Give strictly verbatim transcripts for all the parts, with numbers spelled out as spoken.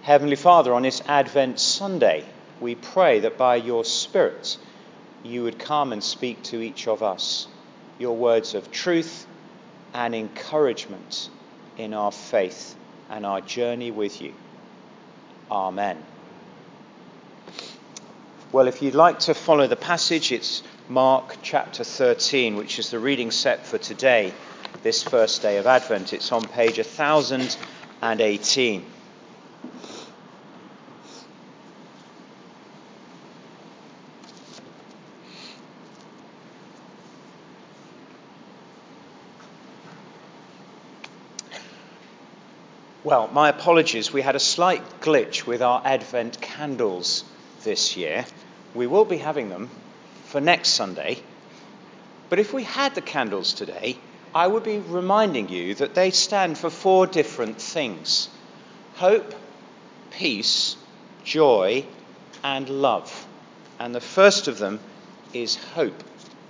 Heavenly Father, on this Advent Sunday, we pray that by your Spirit you would come and speak to each of us your words of truth and encouragement in our faith and our journey with you. Amen. Well, if you'd like to follow the passage, it's Mark chapter thirteen, which is the reading set for today, this first day of Advent. It's on page one thousand eighteen. Well, my apologies. We had a slight glitch with our Advent candles this year. We will be having them for next Sunday. But if we had the candles today, I would be reminding you that they stand for four different things: hope, peace, joy, and love. And the first of them is hope.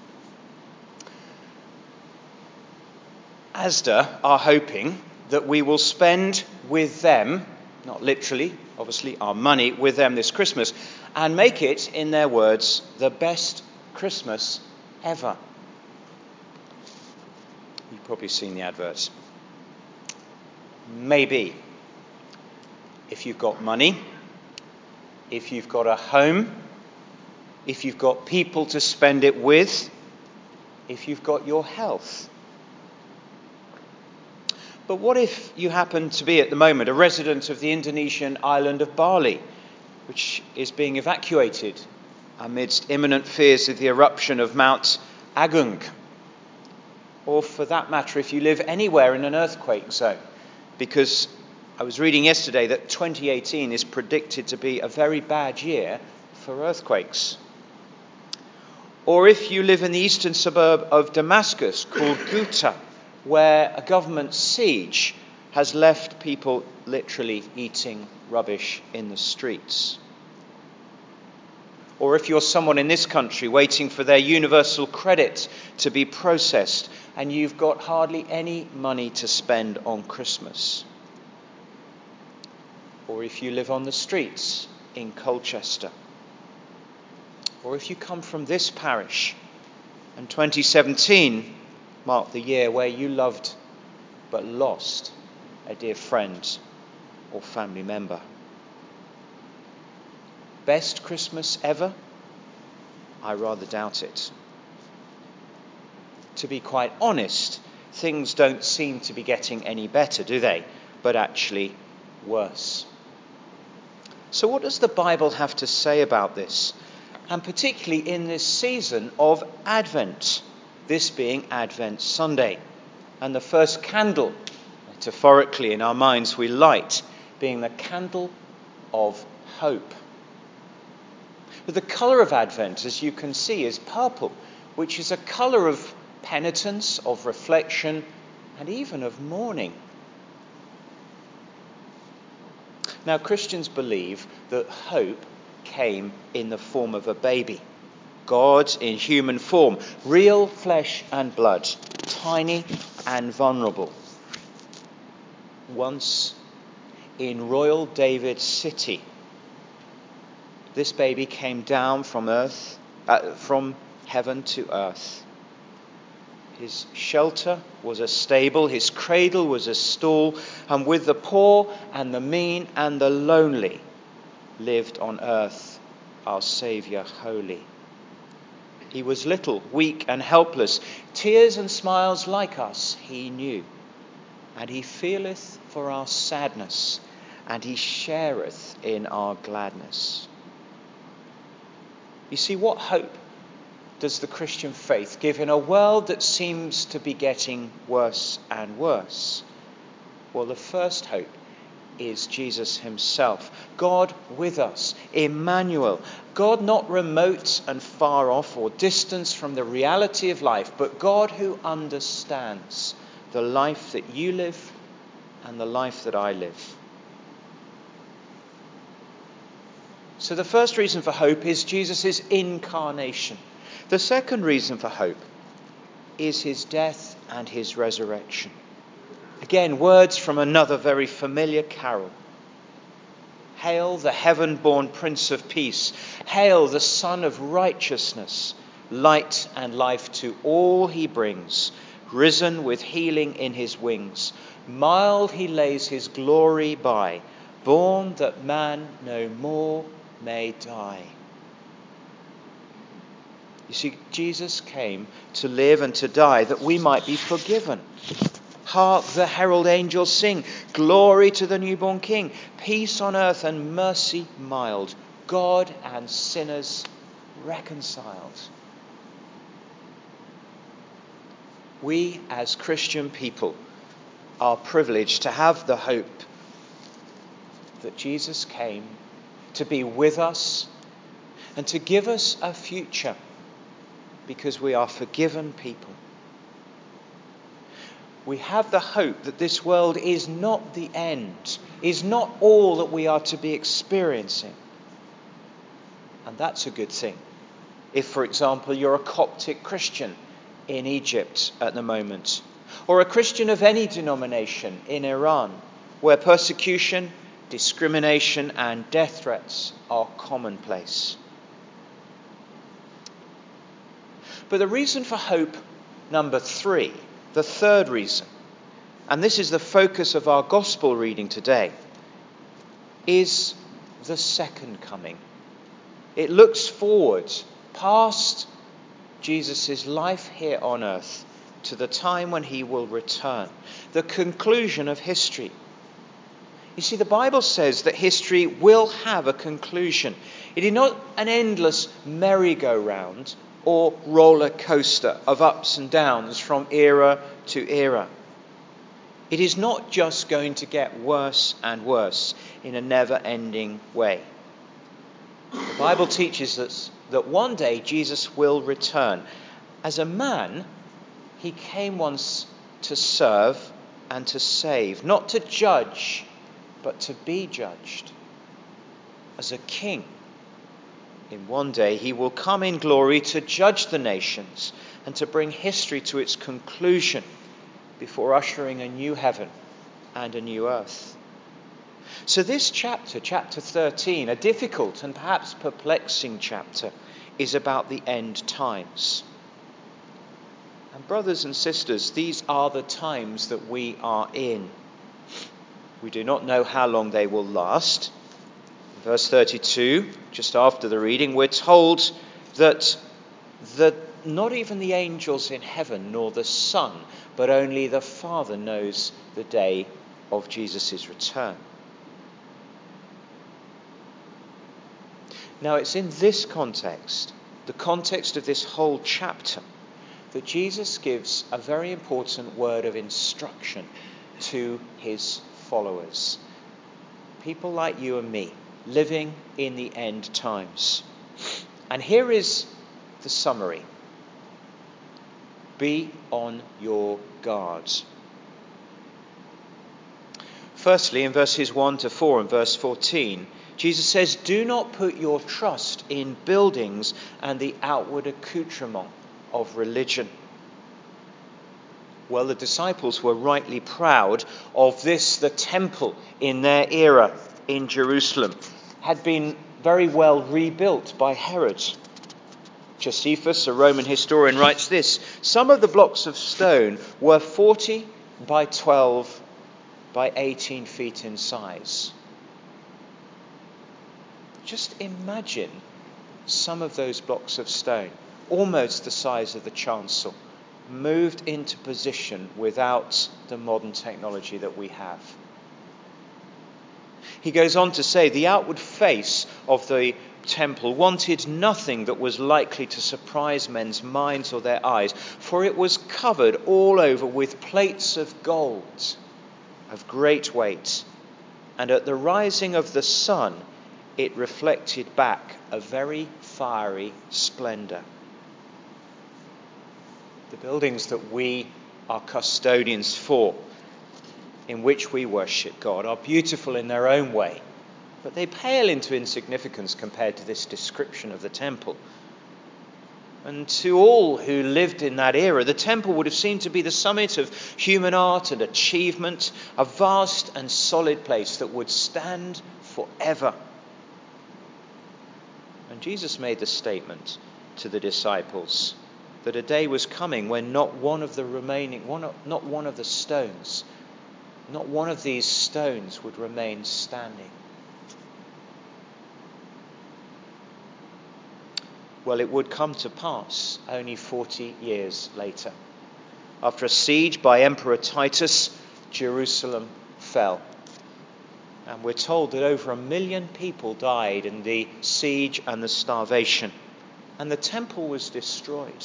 Asda are hoping that we will spend with them, not literally, obviously, our money with them this Christmas, and make it, in their words, the best Christmas ever. You've probably seen the adverts. Maybe. If you've got money, if you've got a home, if you've got people to spend it with, if you've got your health. But what if you happen to be at the moment a resident of the Indonesian island of Bali, which is being evacuated amidst imminent fears of the eruption of Mount Agung? Or for that matter, if you live anywhere in an earthquake zone, because I was reading yesterday that twenty eighteen is predicted to be a very bad year for earthquakes. Or if you live in the eastern suburb of Damascus called Ghouta, where a government siege has left people literally eating rubbish in the streets. Or if you're someone in this country waiting for their universal credit to be processed and you've got hardly any money to spend on Christmas. Or if you live on the streets in Colchester. Or if you come from this parish and twenty seventeen marked the year where you loved but lost a dear friend or family member. Best Christmas ever? I rather doubt it. To be quite honest, things don't seem to be getting any better, do they? But actually worse. So what does the Bible have to say about this? And particularly in this season of Advent, this being Advent Sunday, and the first candle, metaphorically in our minds, we light, being the candle of hope. But the colour of Advent, as you can see, is purple, which is a colour of penitence, of reflection, and even of mourning. Now, Christians believe that hope came in the form of a baby. God in human form, real flesh and blood, tiny and vulnerable. Once in royal David's city, this baby came down from earth, uh, from heaven to earth. His shelter was a stable, his cradle was a stall, and with the poor and the mean and the lonely lived on earth our Saviour holy. He was little, weak and helpless. Tears and smiles like us he knew. And he feeleth for our sadness, and he shareth in our gladness. You see, what hope does the Christian faith give in a world that seems to be getting worse and worse? Well, the first hope is Jesus himself. God with us, Emmanuel. God not remote and far off or distant from the reality of life, but God who understands the life that you live and the life that I live. So the first reason for hope is Jesus' incarnation. The second reason for hope is his death and his resurrection. Again, words from another very familiar carol. Hail the heaven-born Prince of Peace. Hail the Son of Righteousness. Light and life to all he brings. Risen with healing in his wings. Mild he lays his glory by. Born that man no more may die. You see, Jesus came to live and to die that we might be forgiven. Hark the herald angels sing. Glory to the newborn King. Peace on earth and mercy mild. God and sinners reconciled. We as Christian people are privileged to have the hope that Jesus came to be with us and to give us a future because we are forgiven people. We have the hope that this world is not the end, is not all that we are to be experiencing. And that's a good thing. If, for example, you're a Coptic Christian in Egypt at the moment, or a Christian of any denomination in Iran, where persecution, discrimination, and death threats are commonplace. But the reason for hope number three, the third reason, and this is the focus of our gospel reading today, is the second coming. It looks forward past Jesus' life here on earth to the time when he will return, the conclusion of history. You see, the Bible says that history will have a conclusion. It is not an endless merry-go-round or roller coaster of ups and downs from era to era. It is not just going to get worse and worse in a never-ending way. The Bible teaches us that one day Jesus will return. As a man, he came once to serve and to save, not to judge, but to be judged. As a king, in one day he will come in glory to judge the nations and to bring history to its conclusion before ushering a new heaven and a new earth. So this chapter, chapter thirteen, a difficult and perhaps perplexing chapter, is about the end times. And brothers and sisters, these are the times that we are in. We do not know how long they will last. In verse thirty-two, just after the reading, we're told that the, not even the angels in heaven nor the Son, but only the Father knows the day of Jesus' return. Now, it's in this context, the context of this whole chapter, that Jesus gives a very important word of instruction to his followers. People like you and me, living in the end times. And here is the summary. Be on your guard. Firstly, in verses one to four and verse fourteen, Jesus says, do not put your trust in buildings and the outward accoutrement of religion. Well, the disciples were rightly proud of this. The temple in their era in Jerusalem had been very well rebuilt by Herod. Josephus, a Roman historian, writes this: some of the blocks of stone were forty by twelve by eighteen feet in size. Just imagine some of those blocks of stone, almost the size of the chancel, moved into position without the modern technology that we have. He goes on to say the outward face of the temple wanted nothing that was likely to surprise men's minds or their eyes, for it was covered all over with plates of gold of great weight, and at the rising of the sun it reflected back a very fiery splendour. The buildings that we are custodians for, in which we worship God, are beautiful in their own way, but they pale into insignificance compared to this description of the temple. And to all who lived in that era, the temple would have seemed to be the summit of human art and achievement, a vast and solid place that would stand forever. And Jesus made the statement to the disciples that a day was coming when not one of the remaining, one, not one of the stones, not one of these stones would remain standing. Well, it would come to pass only forty years later. After a siege by Emperor Titus, Jerusalem fell. And we're told that over a million people died in the siege and the starvation. And the temple was destroyed.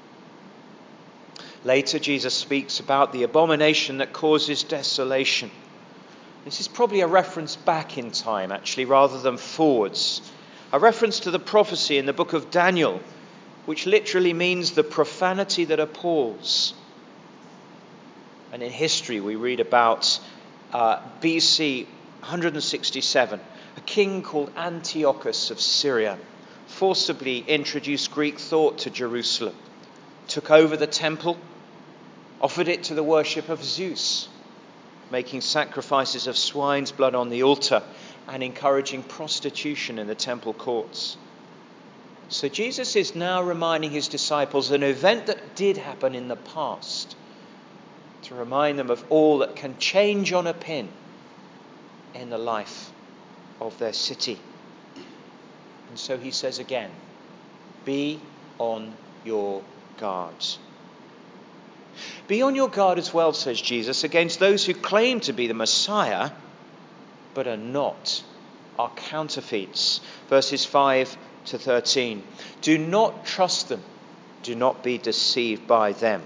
Later, Jesus speaks about the abomination that causes desolation. This is probably a reference back in time, actually, rather than forwards. A reference to the prophecy in the book of Daniel, which literally means the profanity that appalls. And in history, we read about uh, B C one sixty-seven, a king called Antiochus of Syria forcibly introduced Greek thought to Jerusalem, took over the temple, offered it to the worship of Zeus, making sacrifices of swine's blood on the altar and encouraging prostitution in the temple courts. So Jesus is now reminding his disciples an event that did happen in the past, to remind them of all that can change on a pin in the life of their city. And so he says again, be on your guard. Be on your guard as well, says Jesus, against those who claim to be the Messiah, but are not, are counterfeits. Verses five to thirteen. Do not trust them. Do not be deceived by them.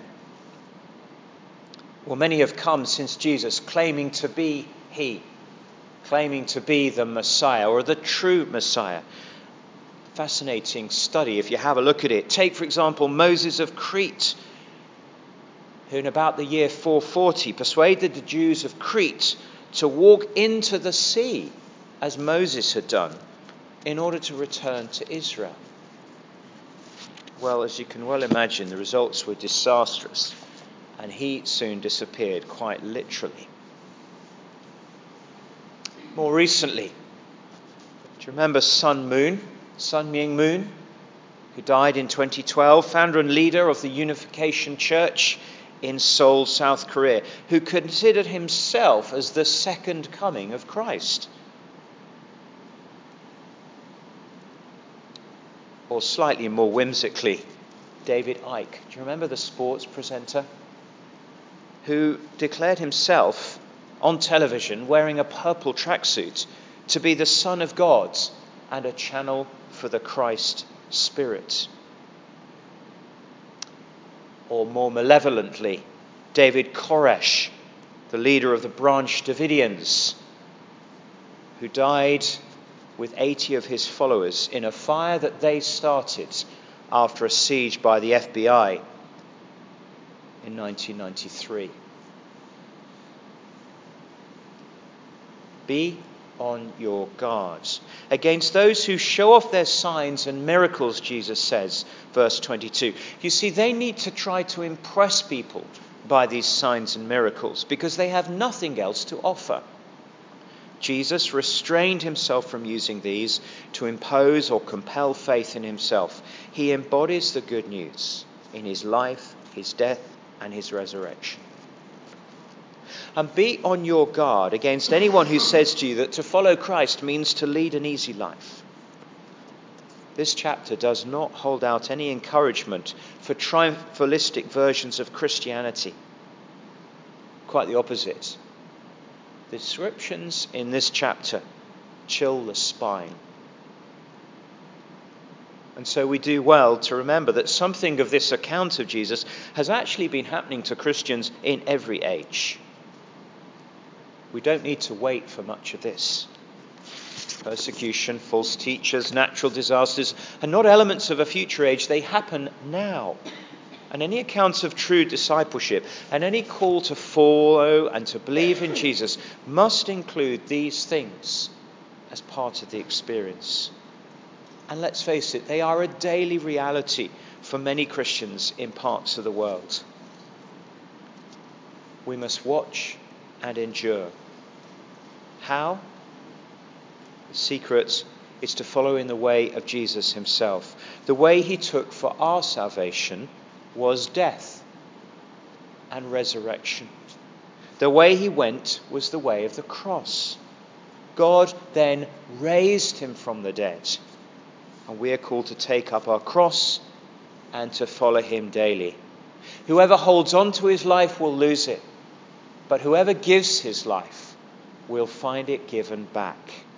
Well, many have come since Jesus claiming to be he, claiming to be the Messiah or the true Messiah. Fascinating study if you have a look at it. Take, for example, Moses of Crete, who in about the year four forty persuaded the Jews of Crete to walk into the sea as Moses had done in order to return to Israel. Well, as you can well imagine, the results were disastrous, and he soon disappeared, quite literally. More recently, do you remember Sun Moon, Sun Myung Moon, who died in twenty twelve, founder and leader of the Unification Church in Seoul, South Korea, who considered himself as the second coming of Christ? Or slightly more whimsically, David Icke. Do you remember the sports presenter who declared himself on television wearing a purple tracksuit to be the Son of God and a channel for the Christ Spirit? Or more malevolently, David Koresh, the leader of the Branch Davidians, who died with eighty of his followers in a fire that they started after a siege by the F B I in nineteen ninety-three. Be on your guard against those who show off their signs and miracles, Jesus says, verse twenty-two. You see, they need to try to impress people by these signs and miracles because they have nothing else to offer. Jesus restrained himself from using these to impose or compel faith in himself. He embodies the good news in his life, his death, and his resurrection. And be on your guard against anyone who says to you that to follow Christ means to lead an easy life. This chapter does not hold out any encouragement for triumphalistic versions of Christianity. Quite the opposite. The descriptions in this chapter chill the spine. And so we do well to remember that something of this account of Jesus has actually been happening to Christians in every age. We don't need to wait for much of this. Persecution, false teachers, natural disasters are not elements of a future age. They happen now. And any accounts of true discipleship and any call to follow and to believe in Jesus must include these things as part of the experience. And let's face it, they are a daily reality for many Christians in parts of the world. We must watch and endure. How? The secret is to follow in the way of Jesus himself. The way he took for our salvation was death and resurrection. The way he went was the way of the cross. God then raised him from the dead, and we are called to take up our cross and to follow him daily. Whoever holds on to his life will lose it, but whoever gives his life will find it given back.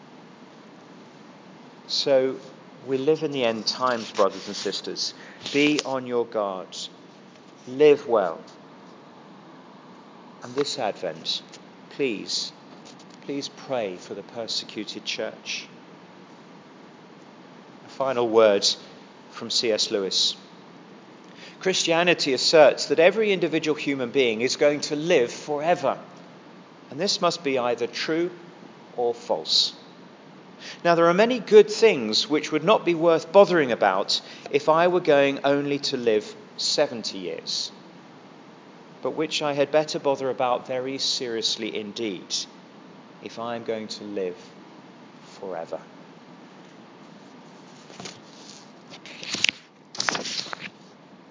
So we live in the end times, brothers and sisters. Be on your guard. Live well. And this Advent, please, please pray for the persecuted church. A final word from C S Lewis. Christianity asserts that every individual human being is going to live forever. And this must be either true or false. Now, there are many good things which would not be worth bothering about if I were going only to live seventy years, but which I had better bother about very seriously indeed if I am going to live forever.